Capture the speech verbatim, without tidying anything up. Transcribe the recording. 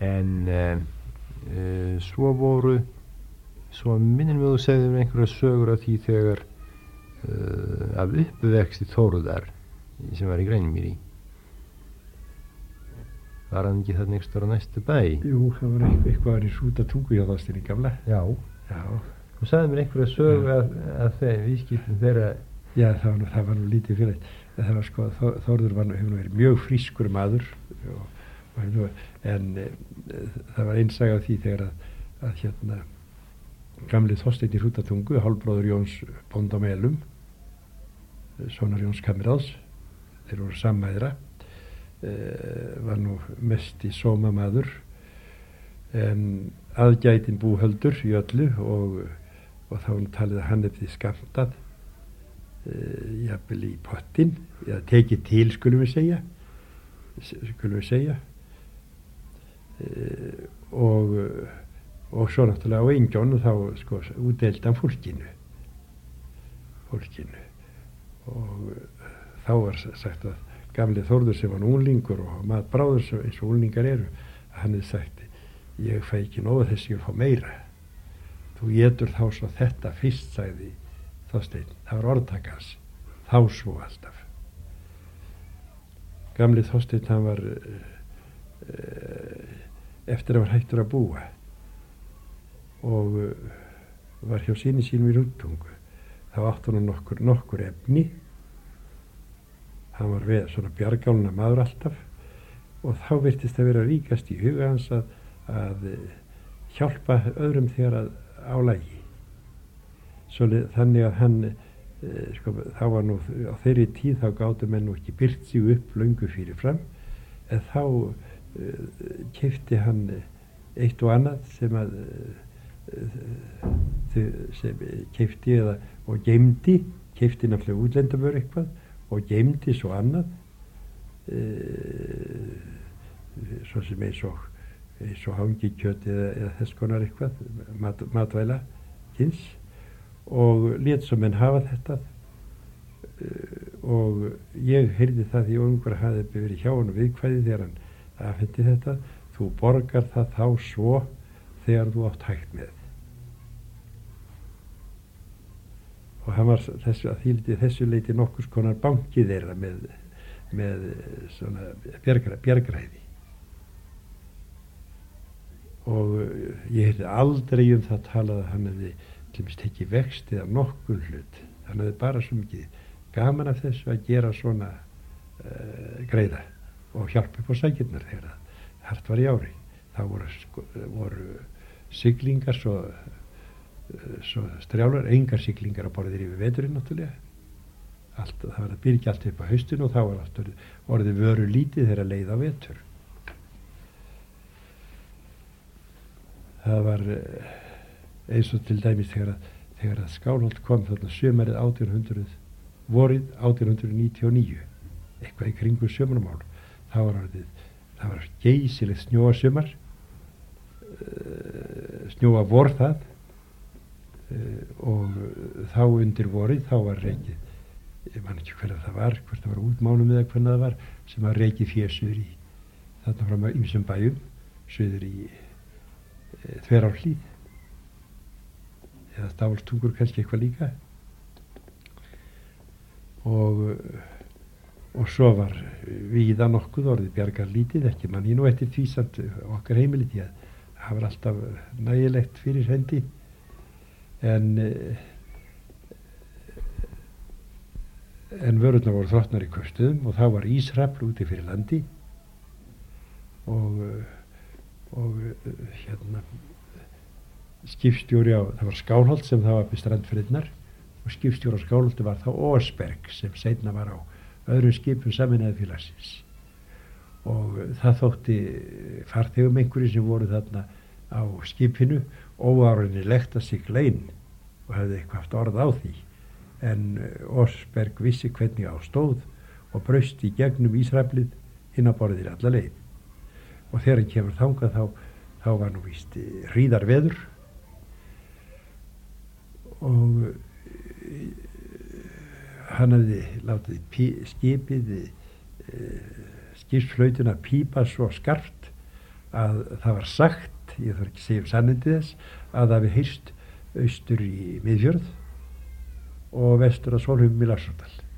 en uh, uh, svo voru svo minnum við þú segðum einhverja sögur af því þegar uh, af uppvexti Þórðar sem var í Grænumýri. Var hann ekki þarna einhverstaðar á næstu bæ? Jú, það var eitthvað, eitthvað í Hrútatungu hjá Þorsteini gamla. Já. Já. Þú sagði mér einhverja sögu ja. að, að þeim viðskiptum þeirra. Já, það var nú, það var nú lítið fyrir. Það var sko, Þórður var nú, hefur nú verið mjög frískur maður og, og, nú, en e, það var einsaga af því þegar að, að hérna gamli Þorsteinn í Hrútatungu, hálfbróður Jóns bónda á Melum, sonar Jóns Kammeráðs, þeir voru sammæðra, e, var nú mest í sóma maður, en aðgætin búhöldur í öllu og, og þá talið að hann eftir skamtað, e, jafnvel í pottin, eða tekið til skulum við segja, skulum við segja, e, og og svo náttúrulega á Engjón og þá sko útdeildan fólkinu fólkinu og þá var sagt að gamli Þórður sem var unglingur og maður bráður eins og unglingar eru að hann hefði sagt ég fæ ekki nógu þess að ég fá meira þú étur þá svo þetta fyrst sagði Þorsteinn, það var orðtakans þá svo alltaf gamli Þorsteinn hann var uh, eftir að var hættur að búa og var hjá syni sínum í Hrútatungu. Þá átti hann nokkur, nokkur efni. Hann var við svona bjargálna maður alltaf og þá virtist það vera ríkast í huga hans að, að hjálpa öðrum þegar að álægi. Svo þannig að hann, e, sko, þá var nú á þeirri tíð þá gátu menn nú ekki byrt sig upp löngu fyrir fram en þá e, keypti hann eitt og annað sem að sem keypti eða og geymdi keypti náttúrulega útlendamör eitthvað og geymdi svo annað e, svo sem eins og eins og hangikjöt eða, eða þess konar eitthvað mat, matvæla kynns og lét svo menn hafa þetta e, og ég heyrði það því ungur hafði verið hjá hann og viðkvæði þegar hann afhendi þetta þú borgar það þá svo þegar þú átt hægt með og hann var þessu, að því þessu leiti nokkurs konar banki þeirra með, með svona bjargra, bjargræði og ég heyrði aldrei um það talað að hann hefði til dæmis tekið vexti eða nokkur hlut hann hefði bara svo mikið gaman af þessu að gera svona uh, greiða og hjálpa upp á sækirnar þegar hart var í ári þá voru, sko, voru siglingar svo, svo strjálar, engar siglingar á borðir yfir veturinn náttúrulega allt, það var að byrja allt upp á haustinu og þá var allt orðið, orðið vöru lítið þegar leið á vetur það var eins og til dæmis þegar að, þegar að Skálholt kom þarna sömarið átján hundruð vorið átján hundruð níutíu og níu eitthvað í kringu sömarmál þá var orðið það var geysilegt snjóasumar snjóa vor það og þá undir vorið þá var reikið ég man ekki hvernig það var hvort það var útmánum eða hvernig það var sem var reikið fjösuður í þarna frá ýmsum bæjum suður í e, Þverárhlíð eða Stafholtstungur kannski eitthvað líka og og svo var víða nokkuð orðið bjargar lítið ekki mann ég nú eftir því samt okkar heimili því að það var alltaf nægilegt fyrir hendi en en vörurnar voru þrotnar í köstuðum og þá var ísrafl úti fyrir landi og og hérna skipstjóri á það var Skálholt sem það var við strandfyrirnar og skipstjóri á Skálholti var þá Ósberg sem seinna var á öðrum skipum sameinaði félagsins og það þótti farþegum einhverju sem voru þarna á skipinu óárunnilegt að sigla inn og hefði eitthvað haft orð á því en Ósberg vissi hvernig á stóð og braust í gegnum ísraflið inn á borðir alla leið og þegar hann kemur þangað þá, þá var nú víst hríðarveður og hann hefði látið pí- skipið e, skipsflautuna pípa svo skarpt að það var sagt, ég þarf ekki að segja um sannindi þess, að það við heyrst austur í Miðfjörð og vestur að Sólheimum í Laxárdal.